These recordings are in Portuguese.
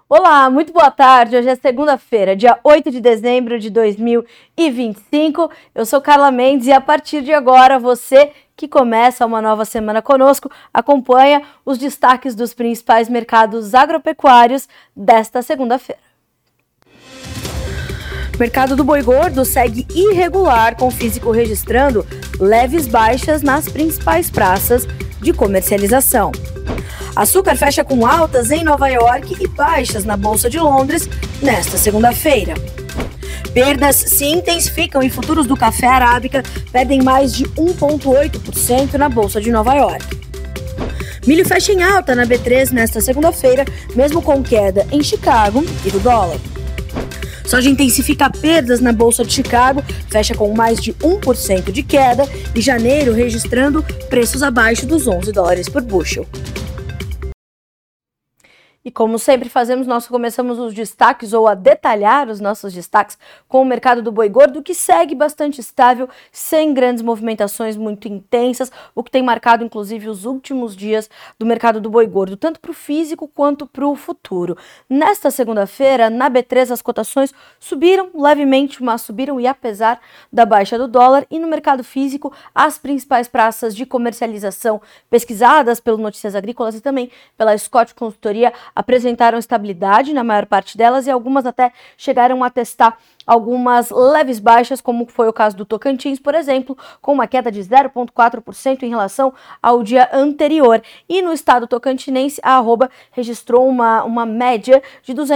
Olá, muito boa tarde. Hoje é segunda-feira, dia 8 de dezembro de 2025. Eu sou Carla Mendes e a partir de agora você que começa uma nova semana conosco acompanha os destaques dos principais mercados agropecuários desta segunda-feira. O mercado do boi gordo segue irregular, com o físico registrando leves baixas nas principais praças de comercialização. Açúcar fecha com altas em Nova York e baixas na Bolsa de Londres nesta segunda-feira. Perdas se intensificam e futuros do café arábica perdem mais de 1,8% na Bolsa de Nova York. Milho fecha em alta na B3 nesta segunda-feira, mesmo com queda em Chicago e do dólar. Soja intensifica perdas na Bolsa de Chicago, fecha com mais de 1% de queda e janeiro registrando preços abaixo dos $11 por bushel. E como sempre fazemos, nós começamos os destaques ou a detalhar os nossos destaques com o mercado do boi gordo, que segue bastante estável, sem grandes movimentações muito intensas, o que tem marcado inclusive os últimos dias do mercado do boi gordo, tanto para o físico quanto para o futuro. Nesta segunda-feira, na B3, as cotações subiram levemente, mas subiram e apesar da baixa do dólar, e no mercado físico, as principais praças de comercialização pesquisadas pelo Notícias Agrícolas e também pela Scott Consultoria apresentaram estabilidade na maior parte delas e algumas até chegaram a testar algumas leves baixas, como foi o caso do Tocantins, por exemplo, com uma queda de 0,4% em relação ao dia anterior. E no estado tocantinense, a arroba registrou uma média de R$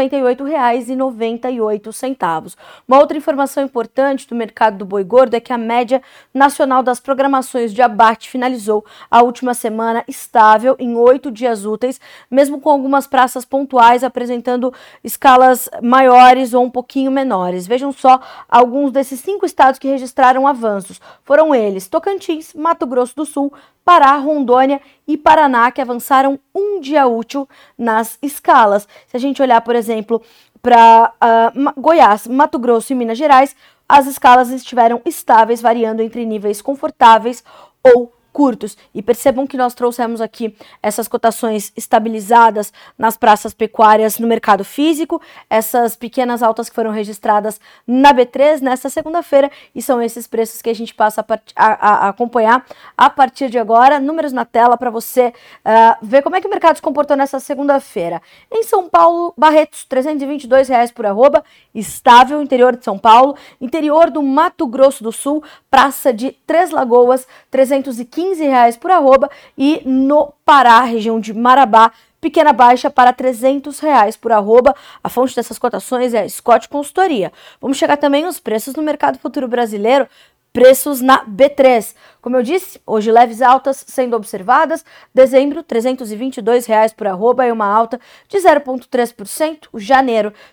298,98. Uma outra informação importante do mercado do boi gordo é que a média nacional das programações de abate finalizou a última semana estável em 8 dias úteis, mesmo com algumas praças pontuais apresentando escalas maiores ou um pouquinho menores. Vejam só alguns desses 5 estados que registraram avanços. Foram eles: Tocantins, Mato Grosso do Sul, Pará, Rondônia e Paraná, que avançaram um dia útil nas escalas. Se a gente olhar, por exemplo, para Goiás, Mato Grosso e Minas Gerais, as escalas estiveram estáveis, variando entre níveis confortáveis ou curtos. E percebam que nós trouxemos aqui essas cotações estabilizadas nas praças pecuárias no mercado físico, essas pequenas altas que foram registradas na B3 nesta segunda-feira, e são esses preços que a gente passa a acompanhar a partir de agora. Números na tela para você ver como é que o mercado se comportou nessa segunda-feira. Em São Paulo, Barretos, R$ 322 por arroba, estável, interior de São Paulo. Interior do Mato Grosso do Sul, praça de Três Lagoas, R$ 315 por arroba, e no Pará, região de Marabá, pequena baixa para R$ 300 por arroba. A fonte dessas cotações é a Scott Consultoria. Vamos chegar também aos preços no mercado futuro brasileiro. Preços na B3. Como eu disse, hoje leves altas sendo observadas. Dezembro, R$ 322 por arroba, e uma alta de 0,3%. O janeiro, R$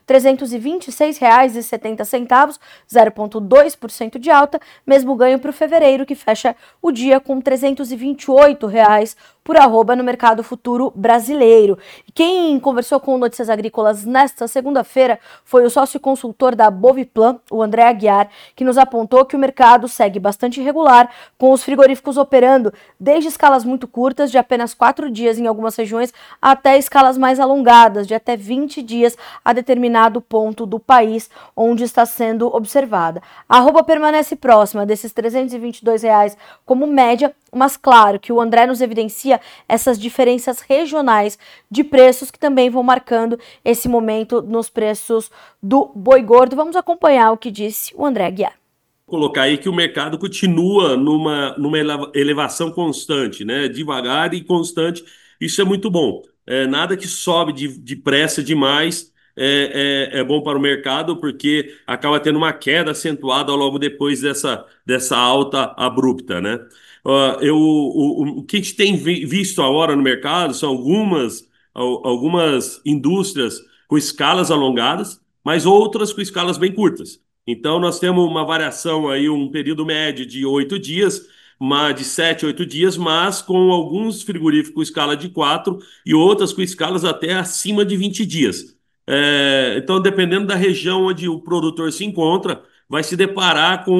326,70, 0,2% de alta. Mesmo ganho para o fevereiro, que fecha o dia com R$ 328 por arroba no mercado futuro brasileiro. E quem conversou com Notícias Agrícolas nesta segunda-feira foi o sócio consultor da Boviplan, o André Aguiar, que nos apontou que o mercado segue bastante irregular, com os frigoríficos operando desde escalas muito curtas, de apenas 4 dias em algumas regiões, até escalas mais alongadas, de até 20 dias a determinado ponto do país onde está sendo observada. A arroba permanece próxima desses R$ 322 como média, mas claro que o André nos evidencia essas diferenças regionais de preços que também vão marcando esse momento nos preços do boi gordo. Vamos acompanhar o que disse o André Aguiar. Colocar aí que o mercado continua numa elevação constante, né? Devagar e constante. Isso é muito bom. Nada que sobe depressa demais é bom para o mercado, porque acaba tendo uma queda acentuada logo depois dessa alta abrupta, né? O que a gente tem visto agora no mercado são algumas indústrias com escalas alongadas, mas outras com escalas bem curtas. Então, nós temos uma variação aí, um período médio de 8 dias, de 7 a 8 dias, mas com alguns frigoríficos com escala de 4 e outras com escalas até acima de 20 dias. Então, dependendo da região onde o produtor se encontra, vai se deparar com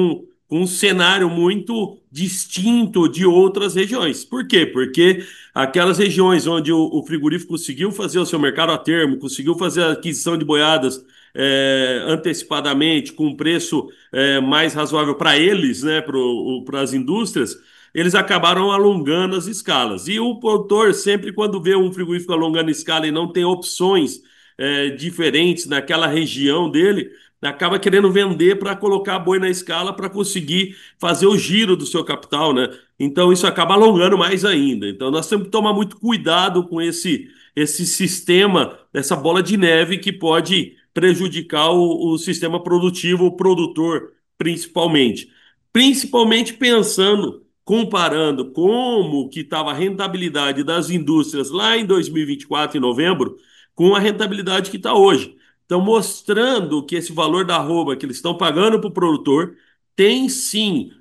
com um cenário muito distinto de outras regiões. Por quê? Porque aquelas regiões onde o frigorífico conseguiu fazer o seu mercado a termo, conseguiu fazer a aquisição de boiadas antecipadamente, com um preço mais razoável para eles, né, para as indústrias, eles acabaram alongando as escalas. E o produtor, sempre quando vê um frigorífico alongando a escala e não tem opções diferentes naquela região dele, acaba querendo vender para colocar boi na escala para conseguir fazer o giro do seu capital, né? Então isso acaba alongando mais ainda. Então nós temos que tomar muito cuidado com esse sistema, essa bola de neve que pode prejudicar o sistema produtivo, o produtor, principalmente. Principalmente pensando, comparando como que estava a rentabilidade das indústrias lá em 2024, em novembro, com a rentabilidade que está hoje. Então, mostrando que esse valor da arroba que eles estão pagando para o produtor tem sim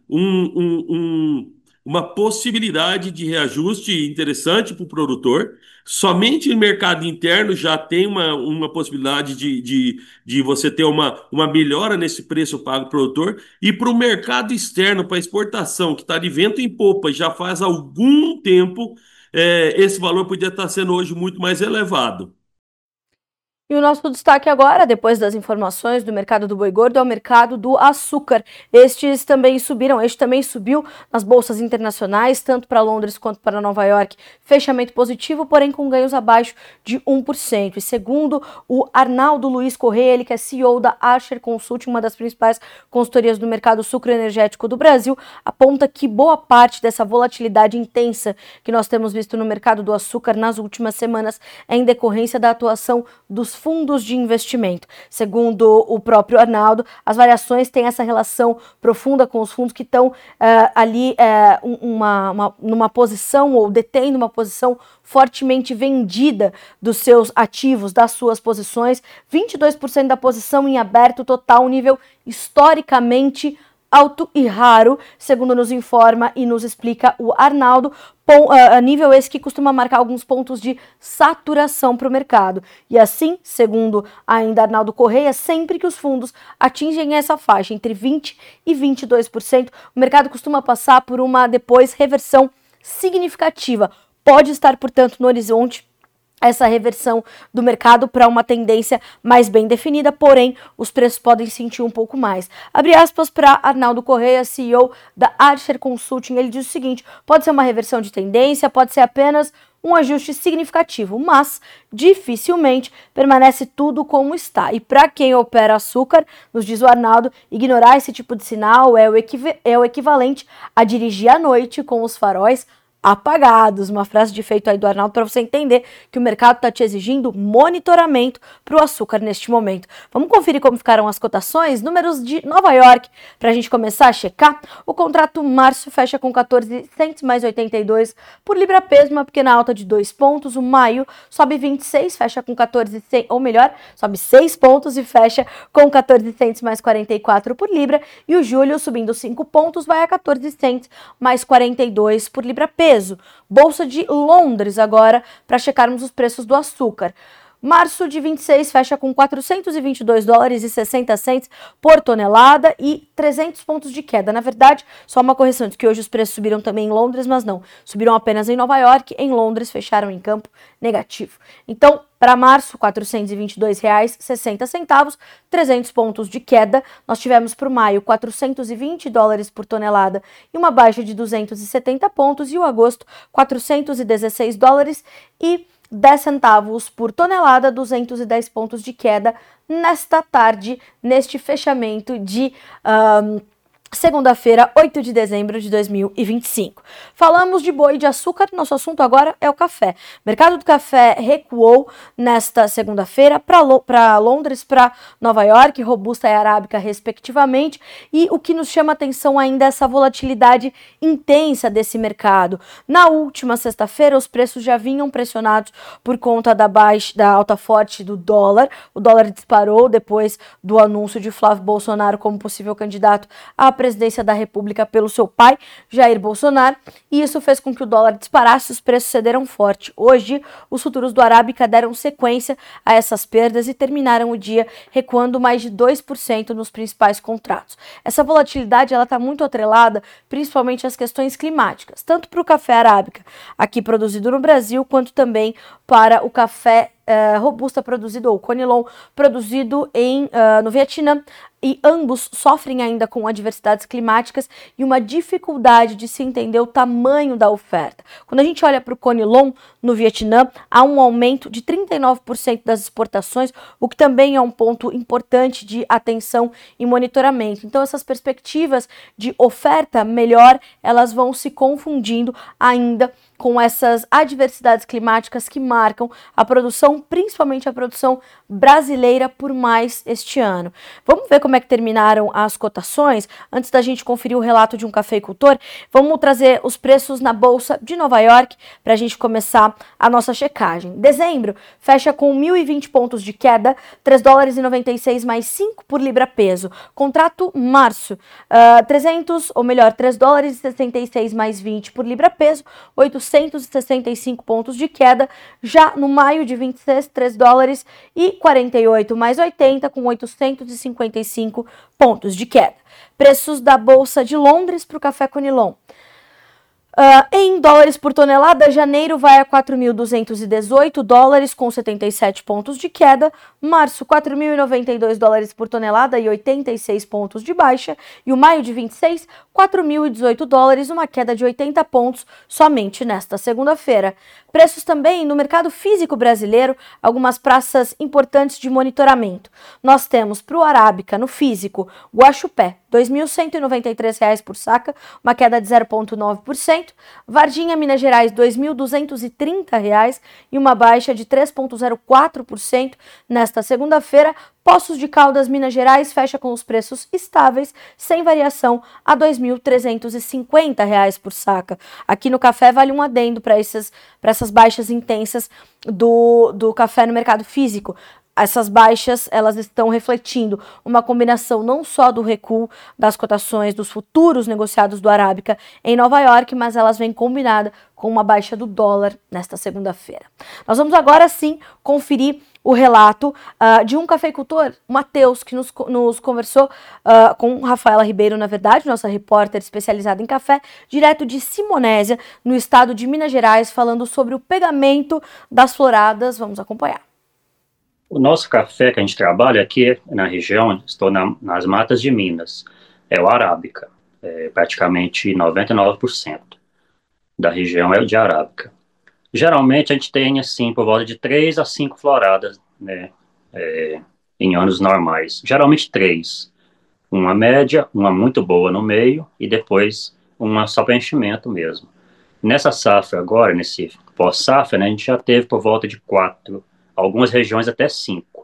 uma possibilidade de reajuste interessante para o produtor. Somente o mercado interno já tem uma possibilidade de você ter uma melhora nesse preço pago para o produtor. E para o mercado externo, para exportação, que está de vento em popa já faz algum tempo, esse valor podia estar sendo hoje muito mais elevado. E o nosso destaque agora, depois das informações do mercado do boi gordo, é o mercado do açúcar. Este também subiu nas bolsas internacionais, tanto para Londres quanto para Nova York. Fechamento positivo, porém com ganhos abaixo de 1%. E segundo o Arnaldo Luiz Correia, ele que é CEO da Archer Consulting, uma das principais consultorias do mercado sucroenergético do Brasil, aponta que boa parte dessa volatilidade intensa que nós temos visto no mercado do açúcar nas últimas semanas é em decorrência da atuação dos fundos de investimento. Segundo o próprio Arnaldo, as variações têm essa relação profunda com os fundos que estão ali numa posição ou detendo uma posição fortemente vendida dos seus ativos, das suas posições, 22% da posição em aberto total, um nível historicamente alto e raro, segundo nos informa e nos explica o Arnaldo, nível esse que costuma marcar alguns pontos de saturação para o mercado. E assim, segundo ainda Arnaldo Correia, sempre que os fundos atingem essa faixa, entre 20% e 22%, o mercado costuma passar por uma depois reversão significativa. Pode estar, portanto, no horizonte essa reversão do mercado para uma tendência mais bem definida, porém os preços podem sentir um pouco mais. Abre aspas para Arnaldo Correia, CEO da Archer Consulting, ele diz o seguinte: pode ser uma reversão de tendência, pode ser apenas um ajuste significativo, mas dificilmente permanece tudo como está. E para quem opera açúcar, nos diz o Arnaldo, ignorar esse tipo de sinal é o equivalente a dirigir à noite com os faróis apagados. Uma frase de efeito aí do Arnaldo para você entender que o mercado está te exigindo monitoramento para o açúcar neste momento. Vamos conferir como ficaram as cotações? Números de Nova York para a gente começar a checar. O contrato março fecha com 14 cents mais 82 por libra peso, uma pequena alta de 2 pontos. O maio sobe 26, fecha com 14 cents, ou melhor, sobe 6 pontos e fecha com 14 cents mais 44 por libra. E o julho subindo 5 pontos, vai a 14 cents mais 42 por libra peso. Bolsa de Londres agora, para checarmos os preços do açúcar. Março de 26 fecha com 422 dólares e 60 cents por tonelada e 300 pontos de queda. Na verdade, só uma correção, de que hoje os preços subiram também em Londres, mas não, subiram apenas em Nova York. Em Londres fecharam em campo negativo. Então, para março, R$ 422,60, 300 pontos de queda. Nós tivemos para o maio 420 dólares por tonelada e uma baixa de 270 pontos. E o agosto, 416 dólares e 10 centavos por tonelada, 210 pontos de queda nesta tarde, neste fechamento de segunda-feira, 8 de dezembro de 2025. Falamos de boi de açúcar, nosso assunto agora é o café. O mercado do café recuou nesta segunda-feira para Londres, para Nova York, robusta e arábica, respectivamente, e o que nos chama atenção ainda é essa volatilidade intensa desse mercado. Na última sexta-feira, os preços já vinham pressionados por conta da alta forte do dólar. O dólar disparou depois do anúncio de Flávio Bolsonaro como possível candidato à presidência da República pelo seu pai, Jair Bolsonaro, e isso fez com que o dólar disparasse e os preços cederam forte. Hoje, os futuros do Arábica deram sequência a essas perdas e terminaram o dia recuando mais de 2% nos principais contratos. Essa volatilidade está muito atrelada principalmente às questões climáticas, tanto para o café arábica, aqui produzido no Brasil, quanto também para o café robusta produzido, ou conilon, produzido no Vietnã, e ambos sofrem ainda com adversidades climáticas e uma dificuldade de se entender o tamanho da oferta. Quando a gente olha para o conilon no Vietnã, há um aumento de 39% das exportações, o que também é um ponto importante de atenção e monitoramento. Então, essas perspectivas de oferta melhor, elas vão se confundindo ainda com essas adversidades climáticas que marcam a produção, principalmente a produção brasileira, por mais este ano. Vamos ver como é que terminaram as cotações? Antes da gente conferir o relato de um cafeicultor, vamos trazer os preços na Bolsa de Nova York para a gente começar a nossa checagem. Dezembro fecha com 1.020 pontos de queda, 3 dólares e 96 mais 5 por libra peso. Contrato março, 3 dólares e 66 mais 20 por libra peso, 865 pontos de queda. Já no maio de 26, 3 dólares e 48 mais 80, com 855 pontos de queda. Preços da Bolsa de Londres para o café conilon. Em dólares por tonelada, janeiro vai a 4.218 dólares com 77 pontos de queda, março 4.092 dólares por tonelada e 86 pontos de baixa, e o maio de 26, 4.018 dólares, uma queda de 80 pontos somente nesta segunda-feira. Preços também no mercado físico brasileiro, algumas praças importantes de monitoramento. Nós temos para o Arábica, no físico, Guaxupé, R$ 2.193 por saca, uma queda de 0,9%. Varginha, Minas Gerais, R$ 2.230 e uma baixa de 3,04% nesta segunda-feira. Poços de Caldas, Minas Gerais, fecha com os preços estáveis, sem variação, a R$ 2.350 por saca. Aqui no café vale um adendo para essas baixas intensas do café no mercado físico. Essas baixas, elas estão refletindo uma combinação não só do recuo das cotações dos futuros negociados do Arábica em Nova York, mas elas vêm combinada com uma baixa do dólar nesta segunda-feira. Nós vamos agora sim conferir o relato de um cafeicultor, Matheus, que nos conversou com Rafaela Ribeiro, na verdade, nossa repórter especializada em café, direto de Simonésia, no estado de Minas Gerais, falando sobre o pegamento das floradas. Vamos acompanhar. O nosso café que a gente trabalha aqui na região, estou nas matas de Minas, é o Arábica, praticamente 99% da região é de Arábica. Geralmente a gente tem assim por volta de 3 a 5 floradas, né, em anos normais. Geralmente 3, uma média, uma muito boa no meio e depois uma só para enchimento mesmo. Nessa safra agora, nesse pós-safra, né, a gente já teve por volta de 4, algumas regiões até 5.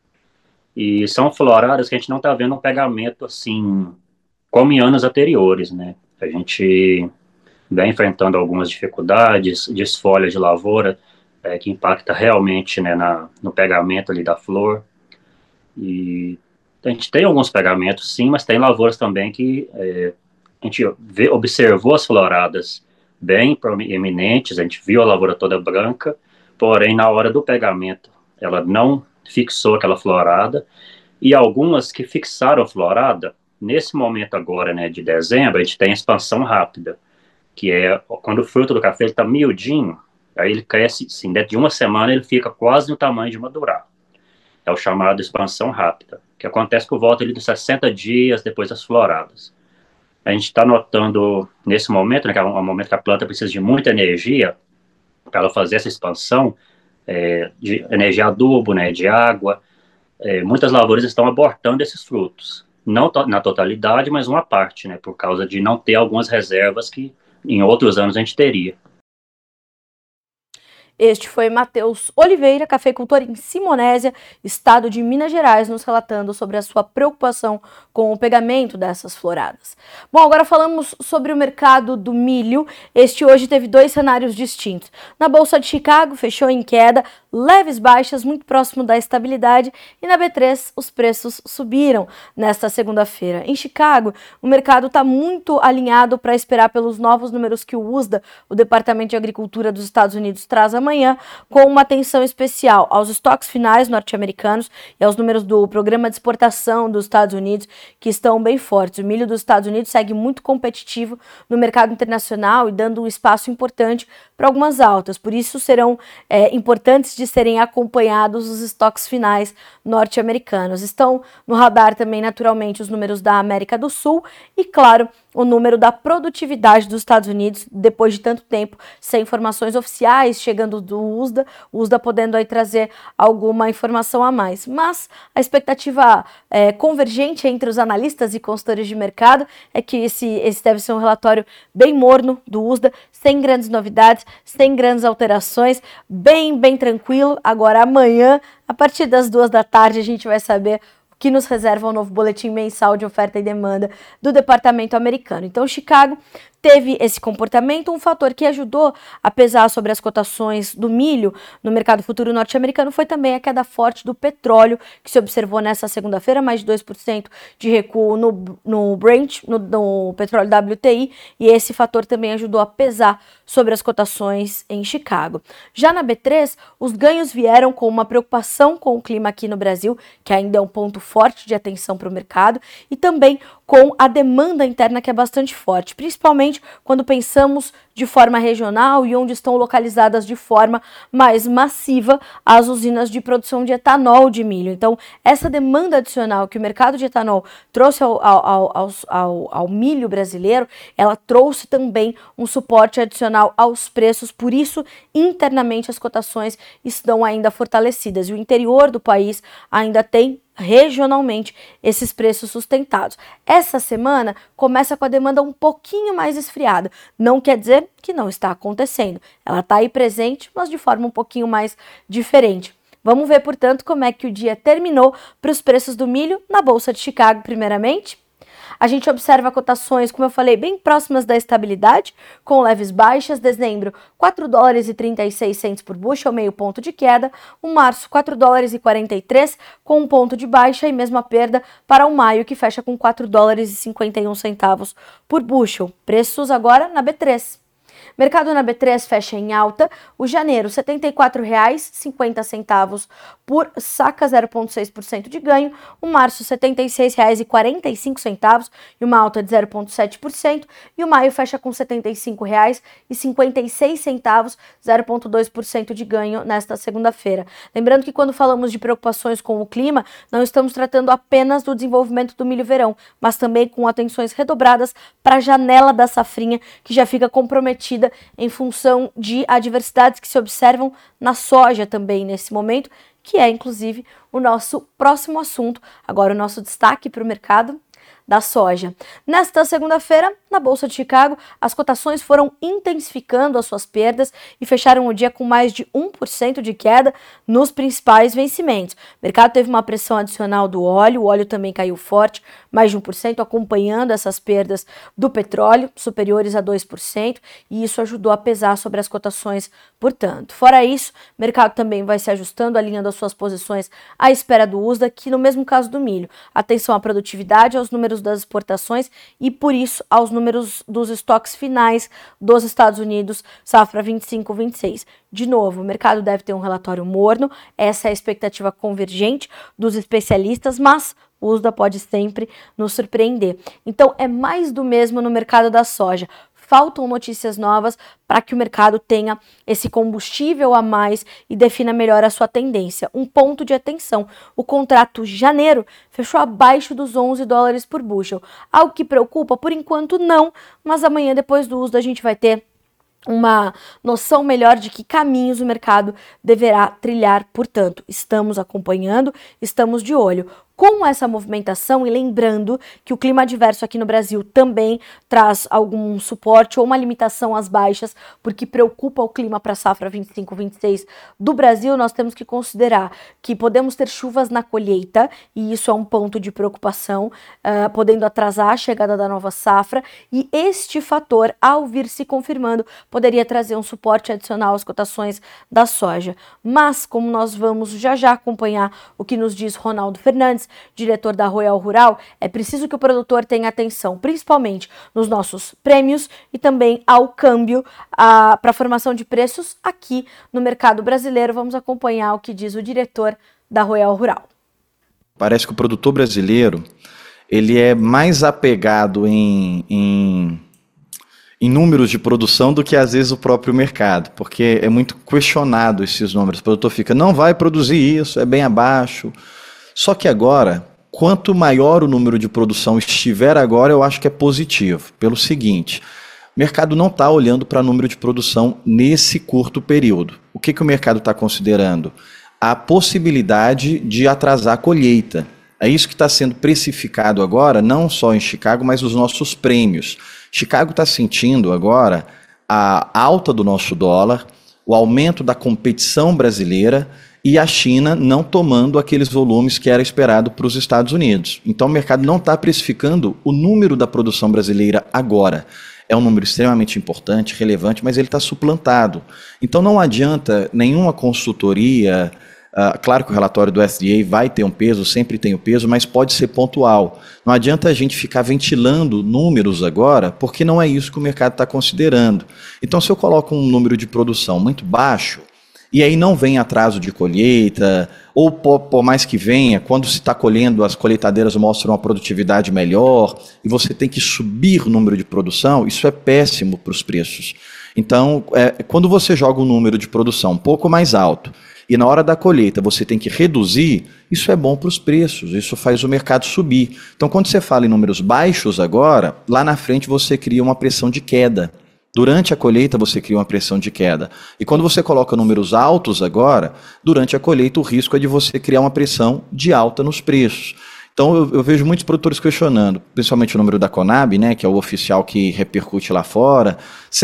E são floradas que a gente não está vendo um pegamento assim, como em anos anteriores, né? A gente vem enfrentando algumas dificuldades, desfolha de lavoura, que impacta realmente, né, no pegamento ali da flor. E a gente tem alguns pegamentos, sim, mas tem lavouras também que a gente observou as floradas bem proeminentes, a gente viu a lavoura toda branca, porém, na hora do pegamento, ela não fixou aquela florada, e algumas que fixaram a florada, nesse momento agora, né, de dezembro, a gente tem expansão rápida, que é quando o fruto do café está miudinho, aí ele cresce, assim, dentro de uma semana ele fica quase no tamanho de madurar. É o chamado expansão rápida, que acontece por volta ali dos 60 dias depois das floradas. A gente está notando, nesse momento, né, que é um momento que a planta precisa de muita energia, para ela fazer essa expansão, de energia adubo, né, de água, muitas lavouras estão abortando esses frutos. Não na totalidade, mas uma parte, né, por causa de não ter algumas reservas que em outros anos a gente teria. Este foi Matheus Oliveira, cafeicultor em Simonésia, estado de Minas Gerais, nos relatando sobre a sua preocupação com o pegamento dessas floradas. Bom, agora falamos sobre o mercado do milho. Este hoje teve 2 cenários distintos. Na Bolsa de Chicago, fechou em queda, leves baixas, muito próximo da estabilidade, e na B3 os preços subiram nesta segunda-feira. Em Chicago, o mercado está muito alinhado para esperar pelos novos números que o USDA, o Departamento de Agricultura dos Estados Unidos, traz amanhã, com uma atenção especial aos estoques finais norte-americanos e aos números do Programa de Exportação dos Estados Unidos, que estão bem fortes. O milho dos Estados Unidos segue muito competitivo no mercado internacional e dando um espaço importante para algumas altas. Por isso, serão importantes de serem acompanhados os estoques finais norte-americanos. Estão no radar também, naturalmente, os números da América do Sul e, claro, o número da produtividade dos Estados Unidos, depois de tanto tempo sem informações oficiais chegando do USDA, o USDA podendo aí trazer alguma informação a mais. Mas a expectativa convergente entre os analistas e consultores de mercado é que esse deve ser um relatório bem morno do USDA, sem grandes novidades, sem grandes alterações, bem tranquilo. Agora amanhã, a partir das 2 da tarde, a gente vai saber que nos reserva o novo boletim mensal de oferta e demanda do departamento americano. Então, Chicago teve esse comportamento, um fator que ajudou a pesar sobre as cotações do milho no mercado futuro norte-americano foi também a queda forte do petróleo, que se observou nessa segunda-feira, mais de 2% de recuo no Brent, no petróleo WTI, e esse fator também ajudou a pesar sobre as cotações em Chicago. Já na B3, os ganhos vieram com uma preocupação com o clima aqui no Brasil, que ainda é um ponto forte de atenção para o mercado, e também com a demanda interna, que é bastante forte, principalmente quando pensamos de forma regional e onde estão localizadas de forma mais massiva as usinas de produção de etanol de milho. Então, essa demanda adicional que o mercado de etanol trouxe ao milho brasileiro, ela trouxe também um suporte adicional aos preços, por isso, internamente, as cotações estão ainda fortalecidas. E o interior do país ainda tem regionalmente esses preços sustentados. Essa semana começa com a demanda um pouquinho mais esfriada. Não quer dizer que não está acontecendo. Ela está aí presente, mas de forma um pouquinho mais diferente. Vamos ver, portanto, como é que o dia terminou para os preços do milho na Bolsa de Chicago, primeiramente. A gente observa cotações, como eu falei, bem próximas da estabilidade, com leves baixas. Dezembro, $4,36 por bushel, meio ponto de queda. O março, $4,43, com um ponto de baixa, e mesma perda para o maio, que fecha com $4,51 por bushel. Preços agora na B3. Mercado na B3 fecha em alta. O janeiro, R$ 74,50 por saca, 0,6% de ganho. O março, R$ 76,45 e uma alta de 0,7%. E o maio fecha com R$ 75,56, 0,2% de ganho nesta segunda-feira. Lembrando que quando falamos de preocupações com o clima, não estamos tratando apenas do desenvolvimento do milho-verão, mas também com atenções redobradas para a janela da safrinha, que já fica comprometida em função de adversidades que se observam na soja também nesse momento, que é inclusive o nosso próximo assunto, agora o nosso destaque para o mercado da soja. Nesta segunda-feira, na Bolsa de Chicago, as cotações foram intensificando as suas perdas e fecharam o dia com mais de 1% de queda nos principais vencimentos. O mercado teve uma pressão adicional do óleo, o óleo também caiu forte, mais de 1%, acompanhando essas perdas do petróleo, superiores a 2%, e isso ajudou a pesar sobre as cotações, portanto. Fora isso, o mercado também vai se ajustando, alinhando as suas posições à espera do USDA, que no mesmo caso do milho, atenção à produtividade, aos números das exportações e, por isso, aos números dos estoques finais dos Estados Unidos, safra 25-26. De novo, o mercado deve ter um relatório morno, essa é a expectativa convergente dos especialistas, mas o USDA pode sempre nos surpreender. Então, é mais do mesmo no mercado da soja. Faltam notícias novas para que o mercado tenha esse combustível a mais e defina melhor a sua tendência. Um ponto de atenção, o contrato janeiro fechou abaixo dos $11 por bushel. Algo que preocupa? Por enquanto não, mas amanhã, depois do uso, a gente vai ter uma noção melhor de que caminhos o mercado deverá trilhar. Portanto, estamos acompanhando, estamos de olho. Com essa movimentação, e lembrando que o clima adverso aqui no Brasil também traz algum suporte ou uma limitação às baixas, porque preocupa o clima para a safra 25-26 do Brasil, nós temos que considerar que podemos ter chuvas na colheita, e isso é um ponto de preocupação, podendo atrasar a chegada da nova safra, e este fator, ao vir se confirmando, poderia trazer um suporte adicional às cotações da soja. Mas, como nós vamos já acompanhar o que nos diz Ronaldo Fernandes, diretor da Royal Rural, é preciso que o produtor tenha atenção, principalmente nos nossos prêmios e também ao câmbio para a formação de preços aqui no mercado brasileiro. Vamos acompanhar o que diz o diretor da Royal Rural. Parece que o produtor brasileiro ele é mais apegado em números de produção do que às vezes o próprio mercado, porque é muito questionado esses números. O produtor fica, não vai produzir isso, é bem abaixo. Só que agora, quanto maior o número de produção estiver agora, eu acho que é positivo. Pelo seguinte, o mercado não está olhando para número de produção nesse curto período. O que o mercado está considerando? A possibilidade de atrasar a colheita. É isso que está sendo precificado agora, não só em Chicago, mas os nossos prêmios. Chicago está sentindo agora a alta do nosso dólar, o aumento da competição brasileira e a China não tomando aqueles volumes que era esperado para os Estados Unidos. Então o mercado não está precificando o número da produção brasileira agora. É um número extremamente importante, relevante, mas ele está suplantado. Então não adianta nenhuma consultoria. Claro que o relatório do SDA vai ter um peso, sempre tem o peso, mas pode ser pontual. Não adianta a gente ficar ventilando números agora, porque não é isso que o mercado está considerando. Então, se eu coloco um número de produção muito baixo, e aí não vem atraso de colheita, ou por mais que venha, quando se está colhendo, as colheitadeiras mostram uma produtividade melhor, e você tem que subir o número de produção, isso é péssimo para os preços. Então, quando você joga um número de produção um pouco mais alto, e na hora da colheita você tem que reduzir, isso é bom para os preços, isso faz o mercado subir. Então, quando você fala em números baixos agora, lá na frente você cria uma pressão de queda. Durante a colheita você cria uma pressão de queda. E quando você coloca números altos agora, durante a colheita o risco é de você criar uma pressão de alta nos preços. Então eu vejo muitos produtores questionando, principalmente o número da Conab, né, que é o oficial que repercute lá fora,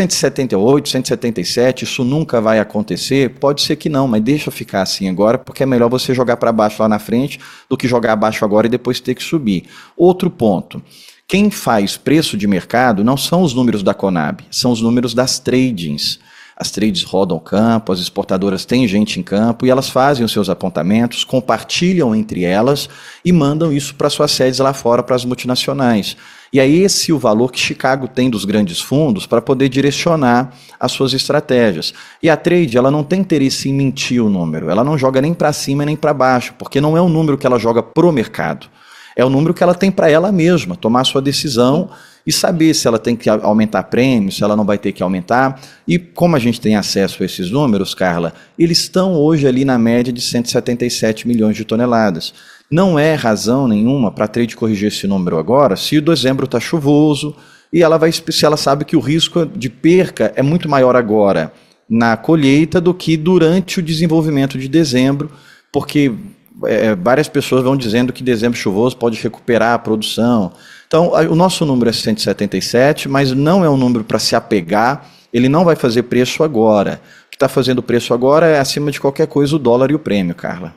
178, 177, isso nunca vai acontecer? Pode ser que não, mas deixa ficar assim agora, porque é melhor você jogar para baixo lá na frente do que jogar abaixo agora e depois ter que subir. Outro ponto. Quem faz preço de mercado não são os números da Conab, são os números das tradings. As trades rodam o campo, as exportadoras têm gente em campo e elas fazem os seus apontamentos, compartilham entre elas e mandam isso para suas sedes lá fora, para as multinacionais. E é esse o valor que Chicago tem dos grandes fundos para poder direcionar as suas estratégias. E a trade, ela não tem interesse em mentir o número, ela não joga nem para cima nem para baixo, porque não é um número que ela joga pro mercado. É o número que ela tem para ela mesma, tomar sua decisão e saber se ela tem que aumentar prêmio, se ela não vai ter que aumentar. E como a gente tem acesso a esses números, Carla, eles estão hoje ali na média de 177 milhões de toneladas. Não é razão nenhuma para a trade corrigir esse número agora, se o dezembro está chuvoso e se ela sabe que o risco de perca é muito maior agora na colheita do que durante o desenvolvimento de dezembro, porque várias pessoas vão dizendo que dezembro chuvoso pode recuperar a produção. Então, o nosso número é 177, mas não é um número para se apegar, ele não vai fazer preço agora. O que está fazendo preço agora é, acima de qualquer coisa, o dólar e o prêmio, Carla.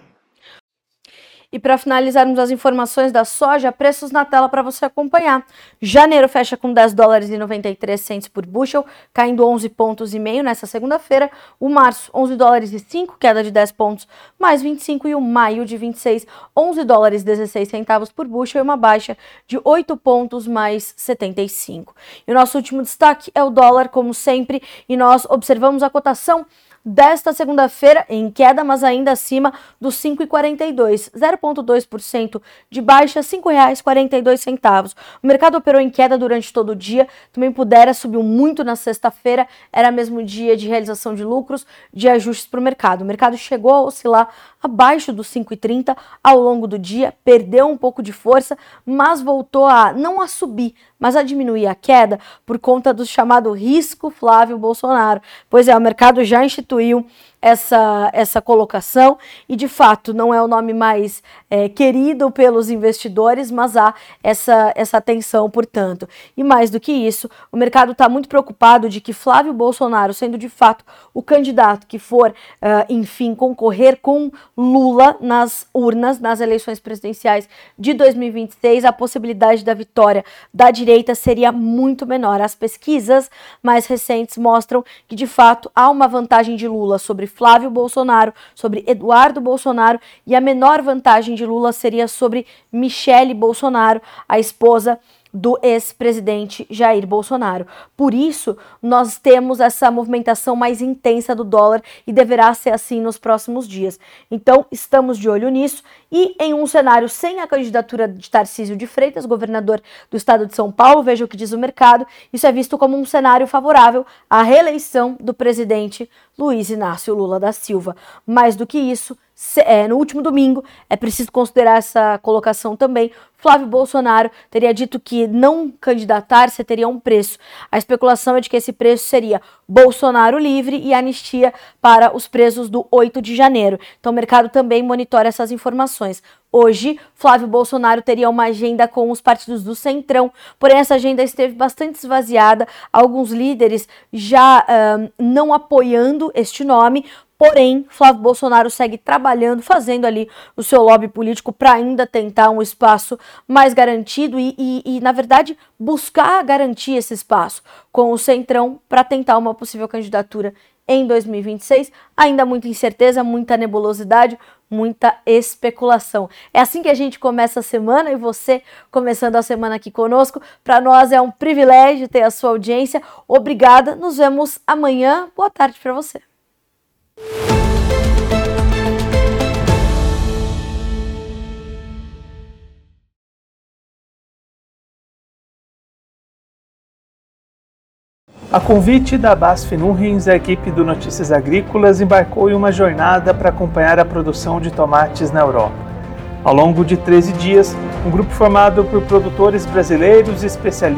E para finalizarmos as informações da soja, preços na tela para você acompanhar. Janeiro fecha com 10 dólares e 93 cents por bushel, caindo 11,5 pontos nessa segunda-feira. O março, 11 dólares e 5, queda de 10 pontos, mais 25. E o maio de 26, 11 dólares e 16 centavos por bushel, e uma baixa de 8 pontos, mais 75. E o nosso último destaque é o dólar, como sempre, e nós observamos a cotação desta segunda-feira em queda, mas ainda acima dos 5,42, 0,2% de baixa, R$ 5,42. O mercado operou em queda durante todo o dia, também pudera, subiu muito na sexta-feira, era mesmo dia de realização de lucros, de ajustes para o mercado. O mercado chegou a oscilar abaixo dos 5,30 ao longo do dia, perdeu um pouco de força, mas voltou não a subir, mas a diminuir a queda por conta do chamado risco Flávio Bolsonaro. Pois é, o mercado já instituiu essa colocação e, de fato, não é o nome mais querido pelos investidores, mas há essa atenção, portanto. E mais do que isso, o mercado está muito preocupado de que Flávio Bolsonaro, sendo de fato o candidato que for, enfim, concorrer com Lula nas urnas, nas eleições presidenciais de 2026, a possibilidade da vitória da direita seria muito menor. As pesquisas mais recentes mostram que, de fato, há uma vantagem de Lula sobre Flávio Bolsonaro, sobre Eduardo Bolsonaro, e a menor vantagem de Lula seria sobre Michele Bolsonaro, a esposa do ex-presidente Jair Bolsonaro. Por isso, nós temos essa movimentação mais intensa do dólar e deverá ser assim nos próximos dias. Então, estamos de olho nisso e em um cenário sem a candidatura de Tarcísio de Freitas, governador do estado de São Paulo, veja o que diz o mercado, isso é visto como um cenário favorável à reeleição do presidente Luiz Inácio Lula da Silva. Mais do que isso, no último domingo, é preciso considerar essa colocação também, Flávio Bolsonaro teria dito que não candidatar-se teria um preço. A especulação é de que esse preço seria Bolsonaro livre e anistia para os presos do 8 de janeiro. Então o mercado também monitora essas informações. Hoje, Flávio Bolsonaro teria uma agenda com os partidos do Centrão, porém essa agenda esteve bastante esvaziada, alguns líderes já não apoiando este nome. Porém, Flávio Bolsonaro segue trabalhando, fazendo ali o seu lobby político para ainda tentar um espaço mais garantido e, na verdade, buscar garantir esse espaço com o Centrão para tentar uma possível candidatura em 2026. Ainda muita incerteza, muita nebulosidade, muita especulação. É assim que a gente começa a semana e você começando a semana aqui conosco. Para nós é um privilégio ter a sua audiência. Obrigada, nos vemos amanhã. Boa tarde para você. A convite da BASF Nutrients, a equipe do Notícias Agrícolas embarcou em uma jornada para acompanhar a produção de tomates na Europa. Ao longo de 13 dias, um grupo formado por produtores brasileiros e especialistas